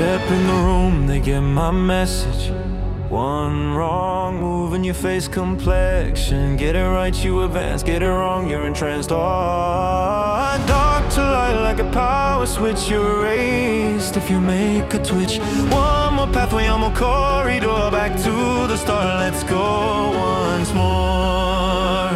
step in the room, they get my message. One wrong move and your face complexion. Get it right, you advance. Get it wrong, you're entranced. Oh, dark to light like a power switch. You're erased if you make a twitch. One more pathway, one more corridor. Back to the start, let's go once more.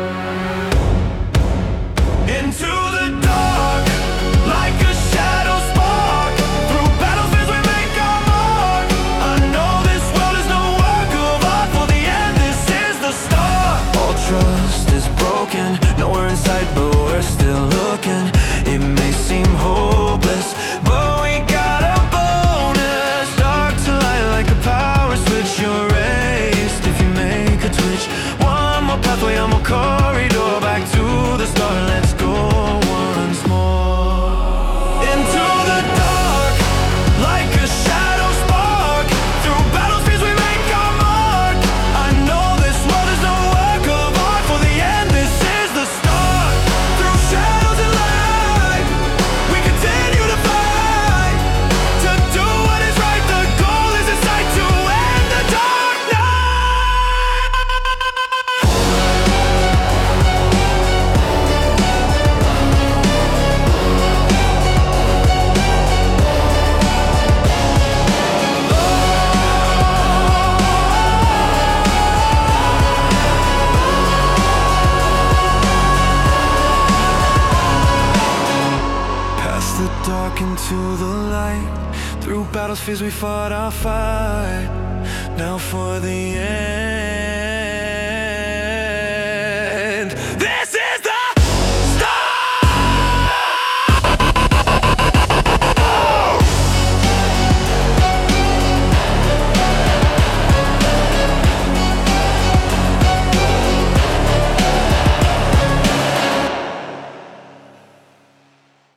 Into the dark, like a shadow spark. Through battlefields we make our mark. I know this world is no work of art. For the end, this is the start. All trust is broken, nowhere in sight, but we're still looking. It may seem hopeless, but we got a bonus. Dark to light like a power switch. You're erased if you make a twitch. One more pathway, one more corridor. Back to the start, let's go once more. Into the dark, like a shadow spark. Through battlefields we make our mark. I know this world is no work of art. For the end, this is the start. Through shadows and light, we continue to fight. To do what is right, the goal is in sight. To end the dark night. Past the dark into the light. Through battlefields we fought our fight. Now for the end.